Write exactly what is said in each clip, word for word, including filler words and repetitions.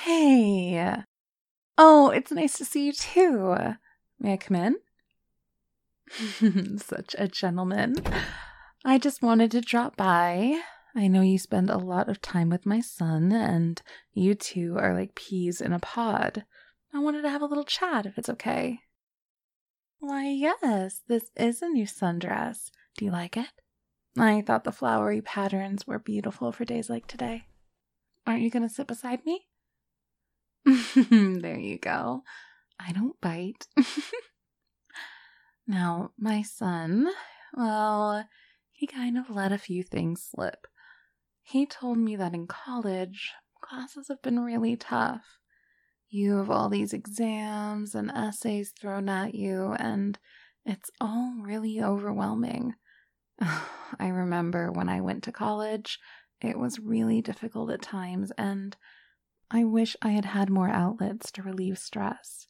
Hey. Oh, it's nice to see you too. May I come in? Such a gentleman. I just wanted to drop by. I know you spend a lot of time with my son, and you two are like peas in a pod. I wanted to have a little chat if it's okay. Why, yes, this is a new sundress. Do you like it? I thought the flowery patterns were beautiful for days like today. Aren't you going to sit beside me? There you go. I don't bite. Now, my son, well, he kind of let a few things slip. He told me that in college, classes have been really tough. You have all these exams and essays thrown at you, and it's all really overwhelming. I remember when I went to college, it was really difficult at times, and I wish I had had more outlets to relieve stress.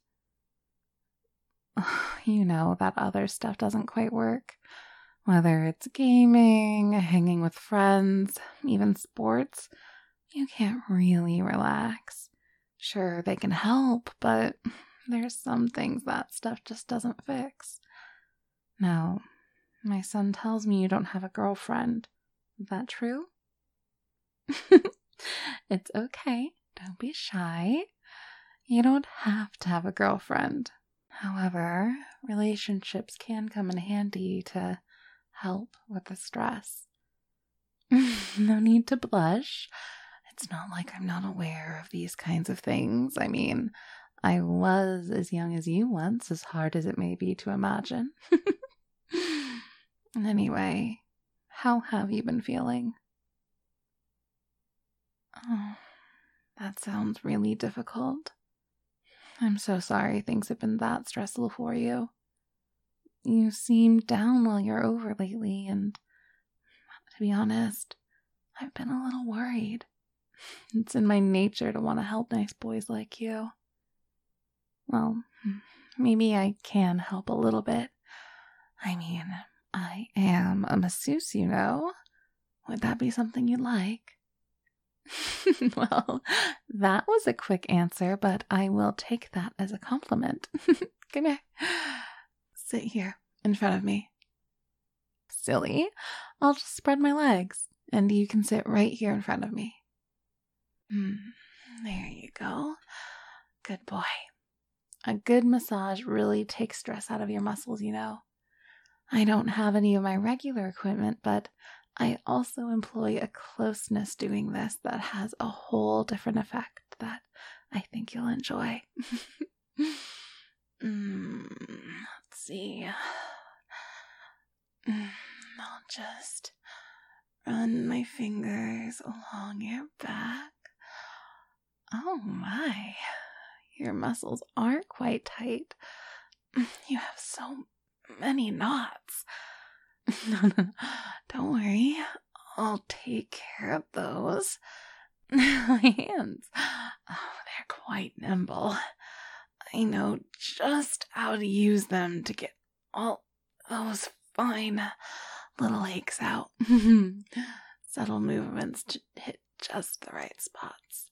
You know, that other stuff doesn't quite work. Whether it's gaming, hanging with friends, even sports, you can't really relax. Sure, they can help, but there's some things that stuff just doesn't fix. Now, my son tells me you don't have a girlfriend. Is that true? It's okay. Don't be shy. You don't have to have a girlfriend. However, relationships can come in handy to help with the stress. No need to blush. It's not like I'm not aware of these kinds of things. I mean, I was as young as you once, as hard as it may be to imagine. Anyway, how have you been feeling? Oh, that sounds really difficult. I'm so sorry things have been that stressful for you. You seem down while you're over lately, and to be honest, I've been a little worried. It's in my nature to want to help nice boys like you. Well, maybe I can help a little bit. I mean, I am a masseuse, you know. Would that be something you'd like? Well, that was a quick answer, but I will take that as a compliment. Come here. Sit here in front of me. Silly. I'll just spread my legs, and you can sit right here in front of me. Hmm. There you go. Good boy. A good massage really takes stress out of your muscles, you know. I don't have any of my regular equipment, but I also employ a closeness doing this that has a whole different effect that I think you'll enjoy. mm, let's see. I'll just run my fingers along your back. Oh my, your muscles are quite tight. You have so many knots. No, no, no, don't worry. I'll take care of those. My hands, oh, they're quite nimble. I know just how to use them to get all those fine little aches out. Subtle movements to hit just the right spots.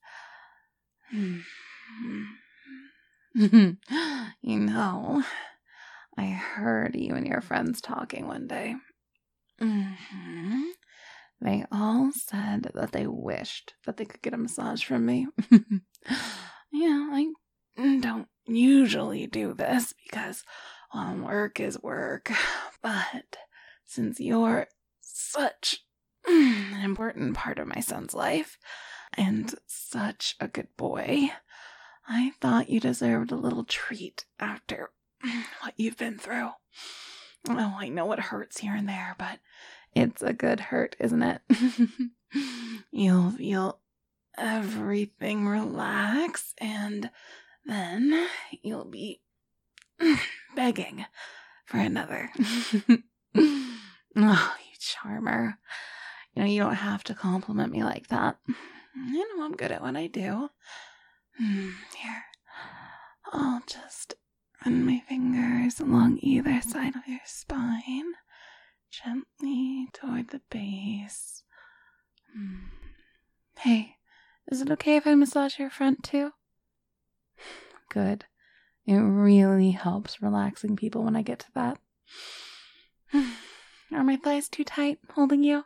You know, I heard you and your friends talking one day. Mm-hmm. They all said that they wished that they could get a massage from me. Yeah, I don't usually do this because, well, work is work. But since you're such an important part of my son's life and such a good boy, I thought you deserved a little treat after what you've been through. Oh, I know it hurts here and there, but it's a good hurt, isn't it? You'll feel everything relax, and then you'll be begging for another. Oh, you charmer. You know, you don't have to compliment me like that. You know I'm good at what I do. Here, I'll just run my fingers along either side of your spine, gently toward the base. Hey, is it okay if I massage your front too? good. It really helps relaxing people when I get to that. Are my thighs too tight holding you?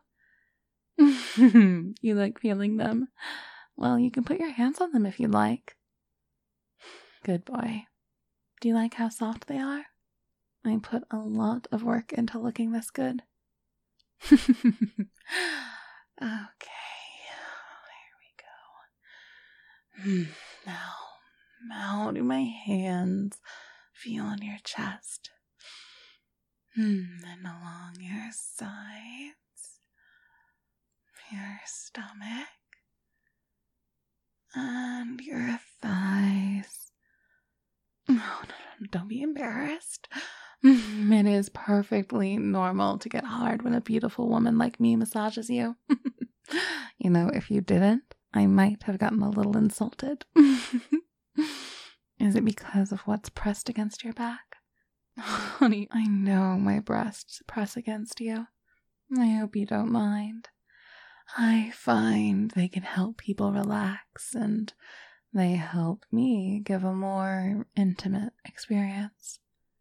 You like feeling them? Well, you can put your hands on them if you'd like. Good boy. Do you like how soft they are? I put a lot of work into looking this good. Okay, here we go. Now, how do my hands feel on your chest? And along your sides, your stomach, and your thighs. Oh, no, no, don't be embarrassed. It is perfectly normal to get hard when a beautiful woman like me massages you. You know, if you didn't, I might have gotten a little insulted. Is it because of what's pressed against your back? Honey, I know my breasts press against you. I hope you don't mind. I find they can help people relax, and they help me give a more intimate experience.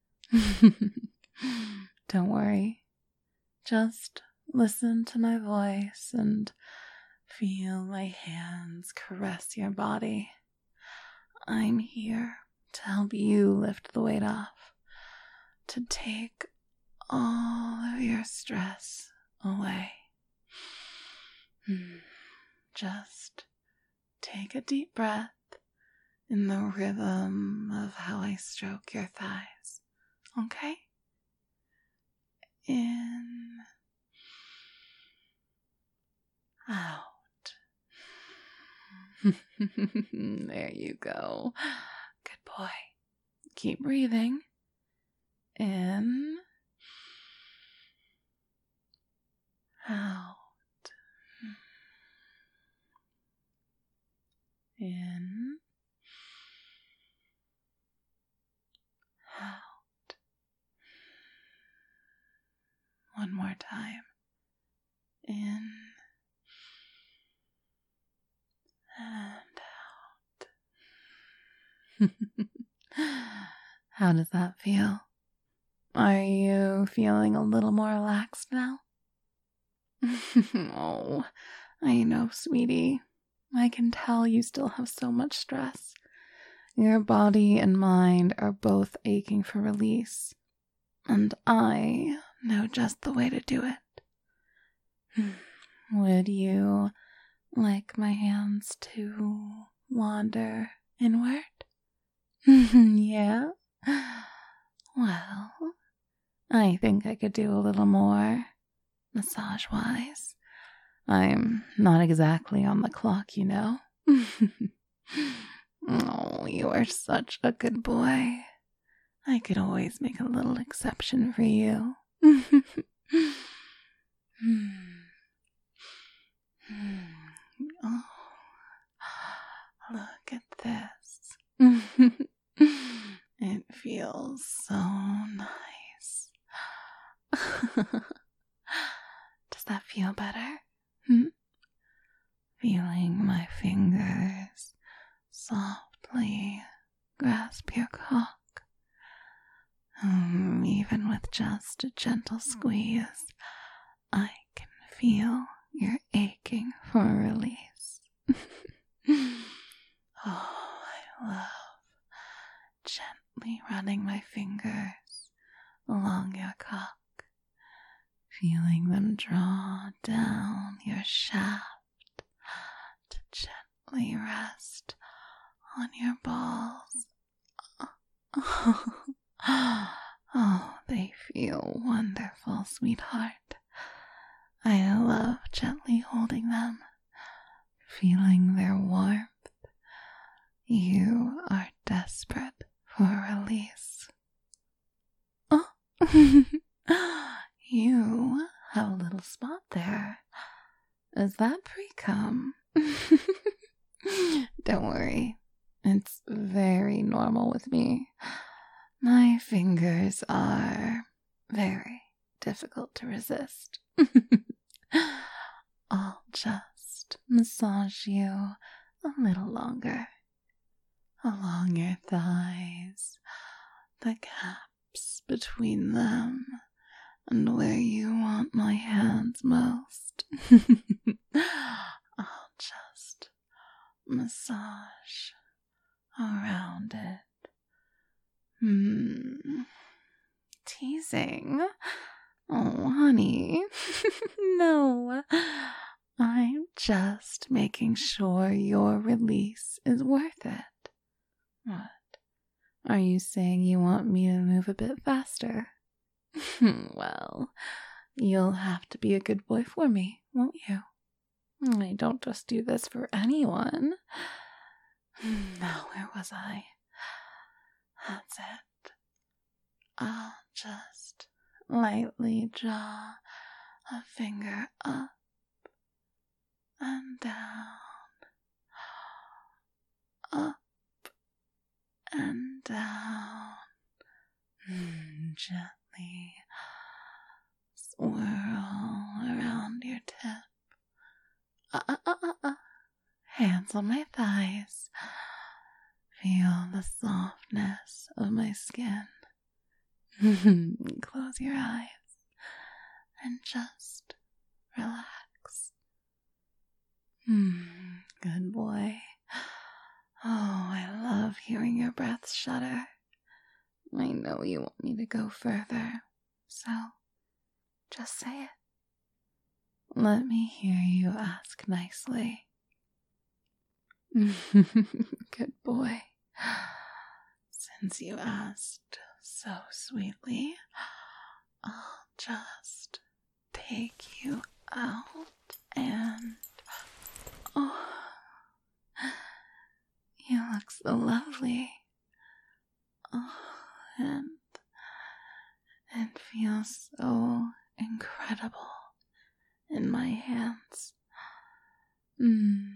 Don't worry. Just listen to my voice and feel my hands caress your body. I'm here to help you lift the weight off, to take all of your stress away. Just take a deep breath in the rhythm of how I stroke your thighs. Okay? In, out. There you go. Good boy. Keep breathing. In, out. In, out. One more time. In and out. How does that feel? Are you feeling a little more relaxed now? Oh, I know, sweetie. I can tell you still have so much stress. Your body and mind are both aching for release, and I know just the way to do it. Would you like my hands to wander inward? Yeah? Well, I think I could do a little more, massage-wise. I'm not exactly on the clock, you know. Oh, you are such a good boy. I could always make a little exception for you. Oh, look at this. It feels so nice. Does that feel better? Hmm? Feeling my fingers softly grasp your cock. Um, even with just a gentle squeeze, I can feel you're aching for a release. Oh, I love gently running my fingers along your cock, feeling them draw down your shaft to gently rest on your balls. Oh, they feel wonderful, sweetheart. I love gently holding them, feeling their warmth. You are desperate for release. Oh, you have a little spot there. Is that pre-cum? Don't worry, it's very normal with me. My fingers are very difficult to resist. I'll just massage you a little longer. along your thighs, the gaps between them, and where you want my hands most. I'll just massage around it. Hmm. Teasing? Oh, honey. No. I'm just making sure your release is worth it. What? Are you saying you want me to move a bit faster? Well, you'll have to be a good boy for me, won't you? I don't just do this for anyone. Now, where was I? That's it. I'll just lightly draw a finger up and down, up and down, gently swirl around your tip. Uh, uh, uh, uh, uh. Hands on my thighs. Feel the softness of my skin. Close your eyes and just relax. Hmm, good boy. Oh, I love hearing your breath shudder. I know you want me to go further, so just say it. Let me hear you ask nicely. Good boy. Since you asked so sweetly, I'll just take you out and... Oh, you look so lovely. Oh, and it feels so incredible in my hands. Mm.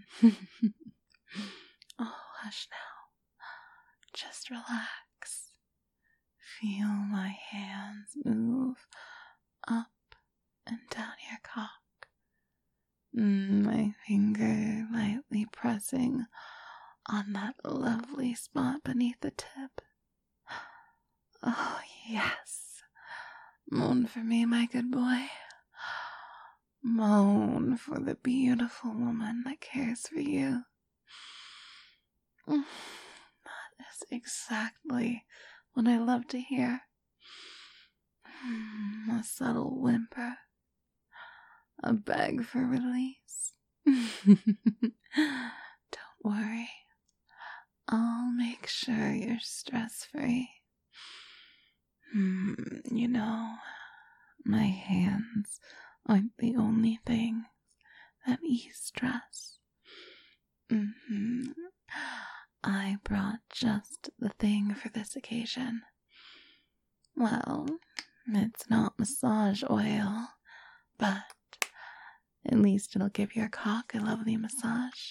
Oh, hush now. Just relax. Feel my hands move up and down your cock. Mm, my finger lightly pressing on that lovely spot beneath the tip. Oh, yes. Moan for me, my good boy. Moan for the beautiful woman that cares for you. That is exactly what I love to hear. A subtle whimper. A beg for release. Don't worry. I'll make sure you're stress-free. Hmm, you know, my hands aren't the only things that ease stress. Mm-hmm. I brought just the thing for this occasion. Well, it's not massage oil, but at least it'll give your cock a lovely massage.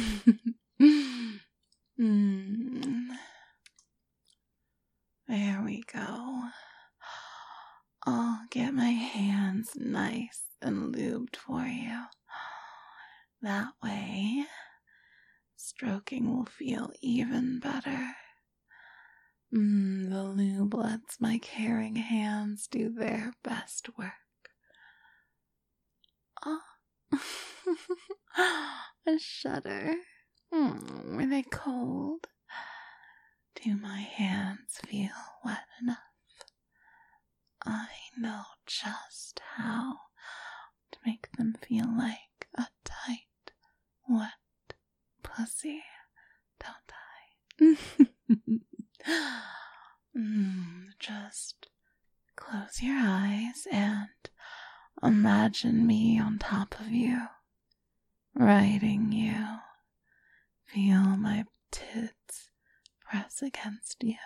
mm. There we go. I'll get my hands nice and lubed for you. That way, stroking will feel even better. Mm, the lube lets my caring hands do their best work. Oh, a shudder. Mm, were they cold? Do my hands feel wet enough? I know just how to make them feel like a tight, wet pussy, don't I? mm, just close your eyes and imagine me on top of you, riding you. Feel my tits press against you.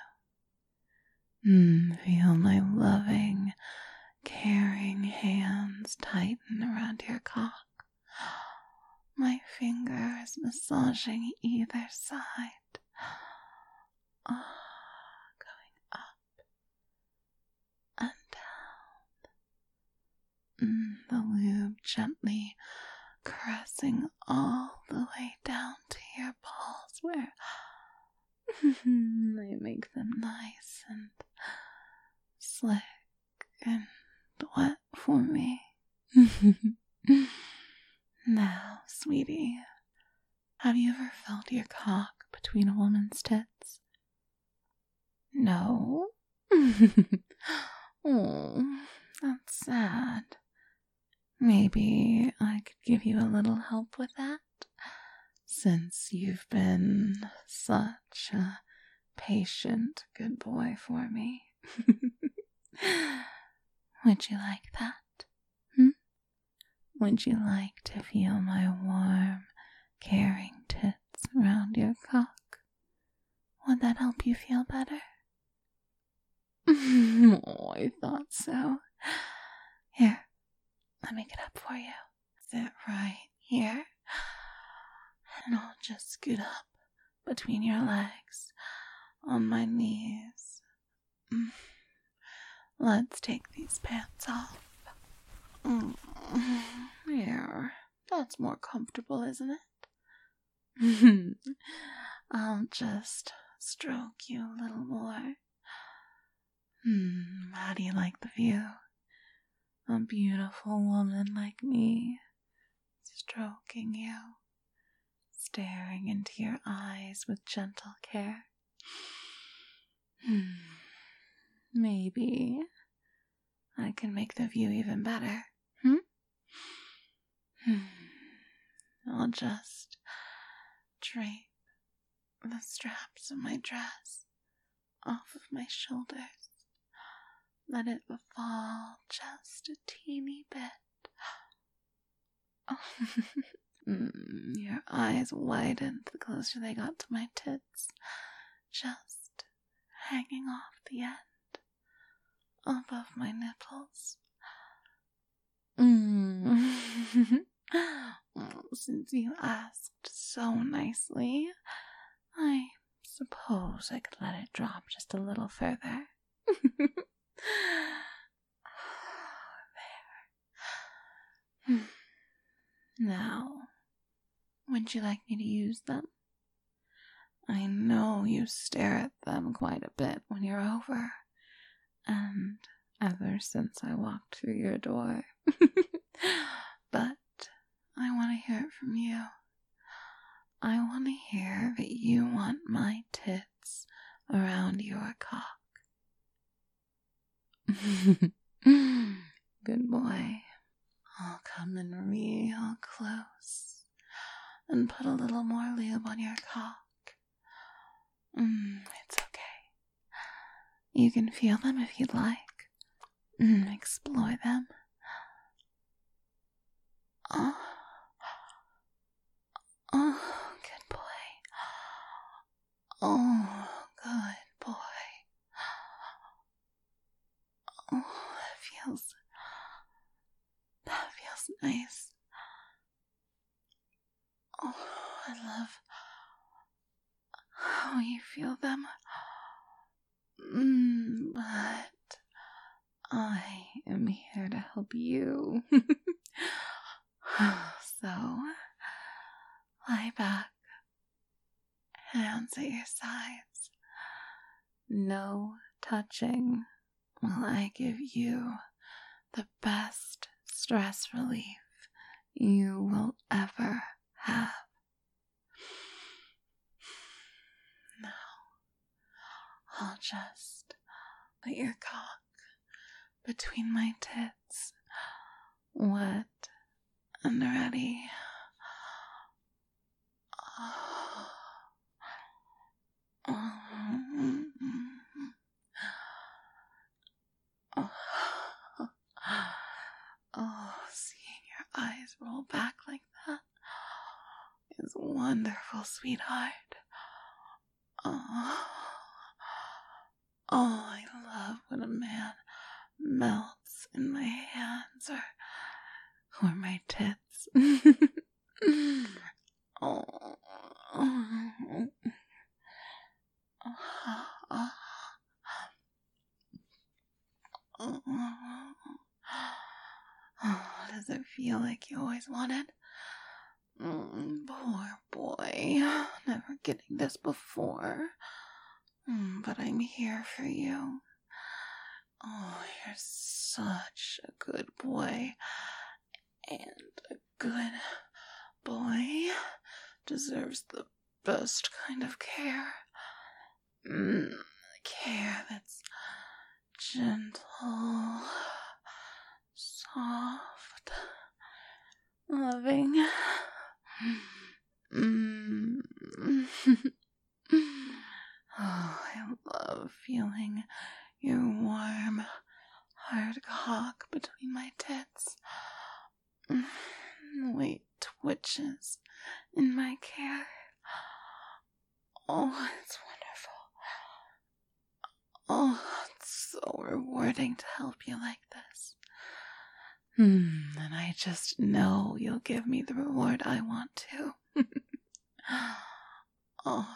Mm, feel my loving, caring hands tighten around your cock. My fingers massaging either side. Oh, going up and down. Mm, the lube gently caressing all the way down to your balls where I make them nice and slick and wet for me. Now, sweetie, have you ever felt your cock between a woman's tits? No? Oh, that's sad. Maybe I could give you a little help with that, since you've been such a patient good boy for me. Would you like that? Hmm? Would you like to feel my warm, caring tits around your cock? Would that help you feel better? Oh, I thought so. Here, let me get up for you. Sit right here, and I'll just scoot up between your legs on my knees. Let's take these pants off. There, that's more comfortable, isn't it? I'll just stroke you a little more. Hmm, how do you like the view? A beautiful woman like me, stroking you, staring into your eyes with gentle care. Hmm, maybe I can make the view even better. Hmm? Hmm. I'll just drape the straps of my dress off of my shoulders. Let it fall just a teeny bit. Oh. mm, your eyes widened the closer they got to my tits, just hanging off the end above my nipples. Mm. Well, since you asked so nicely, I suppose I could let it drop just a little further. There. Now, would you like me to use them? I know you stare at them quite a bit when you're over, and ever since I walked through your door. But I want to hear it from you. I want to hear that you want my tits around your cock. Good boy. I'll come in real close and put a little more lube on your cock. Mm, it's okay. You can feel them if you'd like. Mm, explore them. Oh. Oh, good boy. Oh, good boy. Oh, that feels... That feels nice. Oh, I love how you feel them. Mm, but I am here to help you. So, lie back, hands at your sides. No touching while I give you the best stress relief you will ever have. Now, I'll just put your cock between my tits, wet and ready. Oh, oh, oh, oh, seeing your eyes roll back like that is wonderful, sweetheart. Oh, oh, I love when a man melts in my hands or, or my tits. Oh, oh, oh, oh, oh, does it feel like you always wanted? Mm, poor boy, never getting this before. Mm, but I'm here for you. Oh, you're such a good boy. And a good boy deserves the best kind of care. Mm, care that's gentle, soft, loving. Mm. Oh, I love feeling your warm, hard cock between my tits. The way it twitches in my care. Oh, it's wonderful. Oh, it's so rewarding to help you like this. Hmm, and I just know you'll give me the reward I want to. Oh.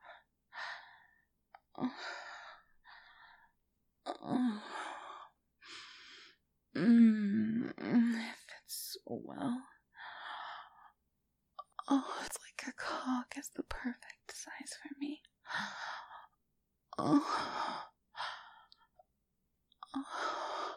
Oh. Oh. Mmm, it fits so well. Oh, it's like your cock is the perfect size for me. Oh. Oh.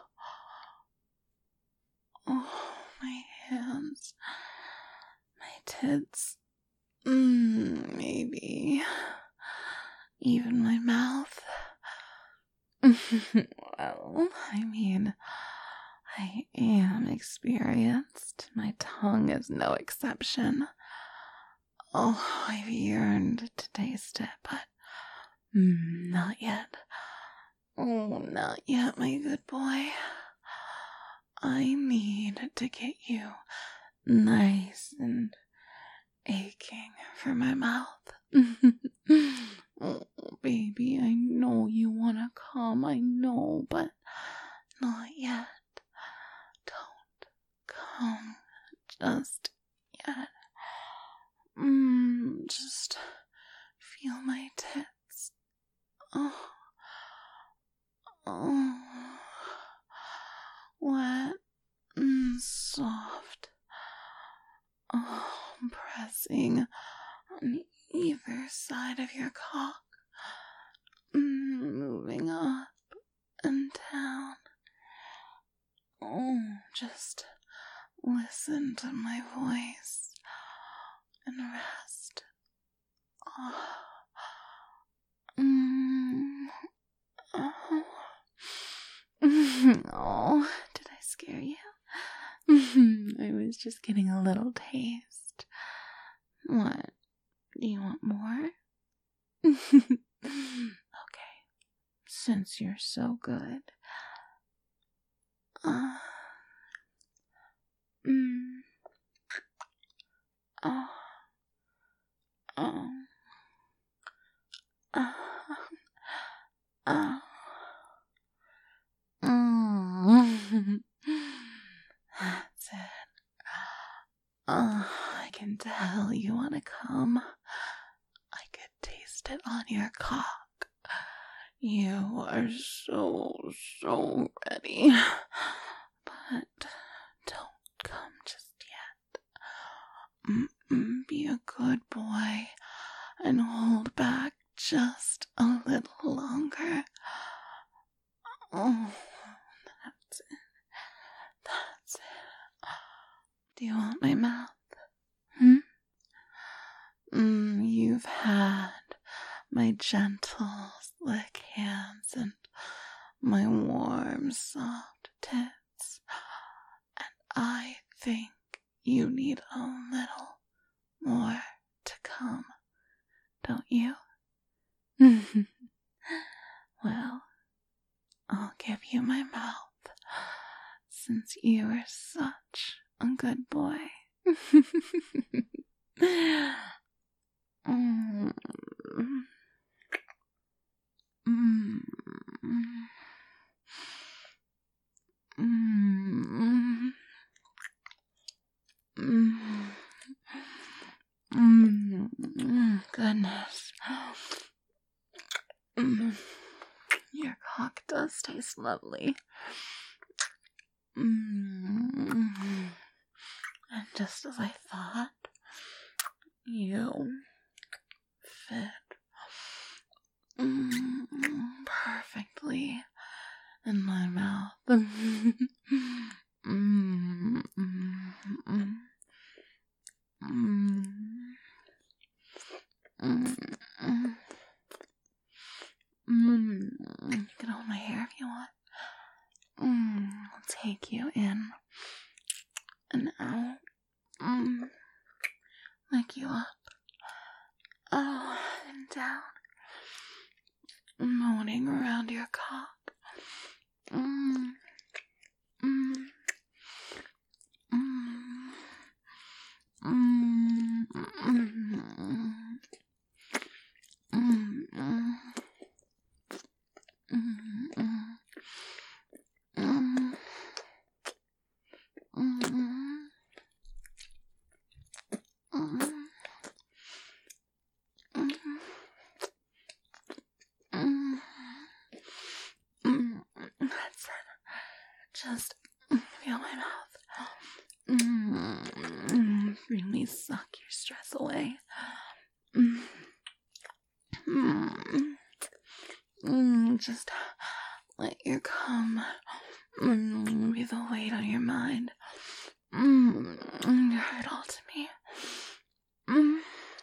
Oh, my hands. My tits. Mmm, maybe. Even my mouth. Well, I mean, I am experienced. My tongue is no exception. Oh, I've yearned to taste it, but mm, not yet. Oh, not yet, my good boy. I need to get you nice and aching for my mouth. Oh, baby, I know you want to come, I know, but not yet. Don't come just yet. Mmm, just feel my tits. Oh, oh, wet and soft. Oh, pressing on either side of your cock, mm, moving up and down. Oh, just listen to my voice and rest. Oh, mm, oh. Oh, did I scare you? I was just getting a little taste. What? Do you want more? Okay, since you're so good. Uh, mm, oh, oh, oh, oh. Mm. That's it. Oh, I can tell you want to come. I could taste it on your cock. You are so, so ready. But don't come just yet. Mm-mm, be a good boy and hold back just a little longer. Oh, that's it. That's it. Do you want my mouth? Hmm? Mm, you've had my gentle, slick hands and my warm, soft tits, and I think you need a little more to come, don't you? Well, I'll give you my mouth, since you are such a good boy. mm. Mm. Mm. Mm. Mm. Goodness. Mm. Your cock does taste lovely. Mm. And just as I thought, you fit Mm, perfectly in my mouth. mm, mm, mm, mm, mm, mm. Mm, you can hold my hair if you want. Mm, I'll take you in and out. Mm, lick you up. Oh, and down. Moaning around your cock. Mm, mm, mm, mm, mm, mm, mm. Mm, mm, mm, mm, mm, mm, mm. That's it. Just feel my mouth. Mm, really suck your stress away. Mm, mm, mm, just let your cum mm, be the weight on your mind. Mm, give it all to me. Mm,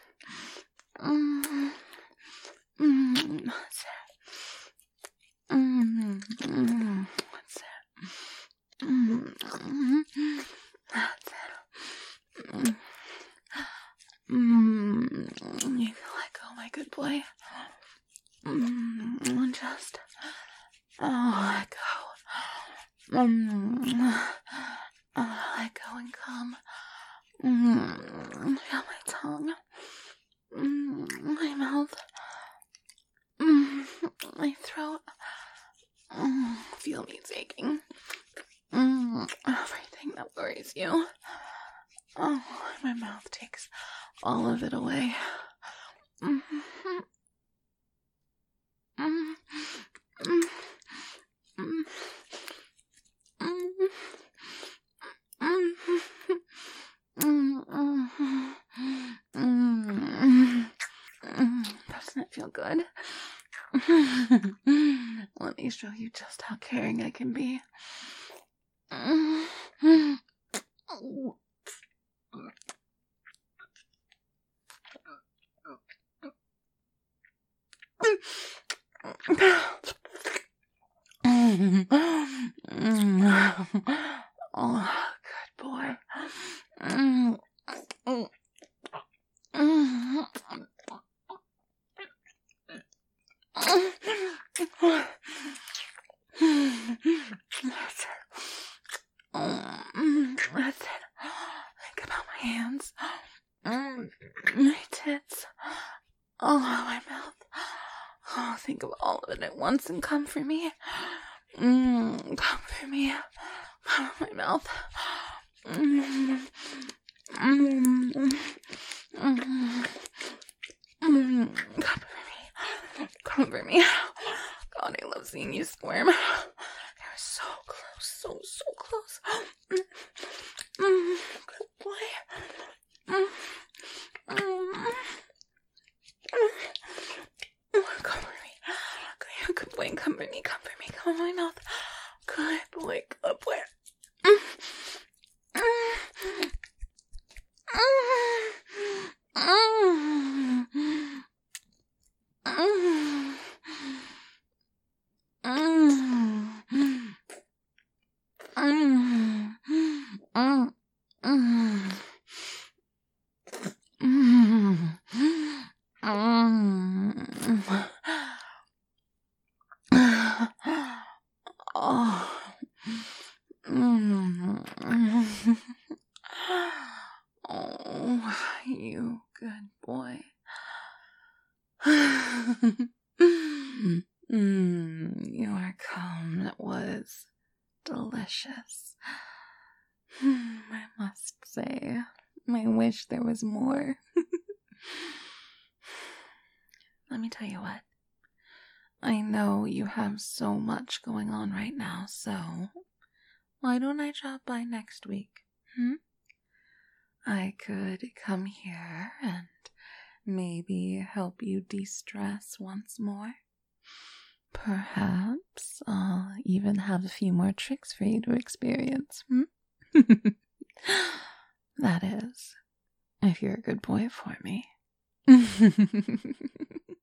mm, mm, that's it. Mm, mm, that's it. Mm, mm, that's it. Mm, mm, you can let go, my good boy. Mm, just oh, let go. Mm, oh, let go and come. Mm, feel my tongue. Mm, my mouth. Mm, my throat. Mm, feel me taking. Mm, everything that worries you. Oh, my mouth takes all of it away. Mm, mm, mm, mm, mm, mm, mm, mm, mm. Doesn't it feel good? Let me show you just how caring I can be. Oh, good boy. That's it. That's it. Think about my hands. My tits. Oh, my mouth. Oh, think of all of it at once and come for me. Mm, come for me. Come in my mouth. Mm, mm, mm, mm, come for me. Come for me. God, I love seeing you squirm. You're so close, so, so close. Mm, mm, good boy. Mm, mm, mm, come for me. Good, good boy, come for me, come for me, come in my mouth. Good boy, good boy. Mm, mm, mm, mm, mm, mm, mm, mm. Mm. Mm. Oh. Mm. Oh, you good boy. mm, your cum was delicious. I must say, I wish there was more. Let me tell you what. I know you have so much going on right now, so why don't I drop by next week? Hmm? I could come here and maybe help you de-stress once more. Perhaps I'll even have a few more tricks for you to experience. Hmm? That is, if you're a good boy for me.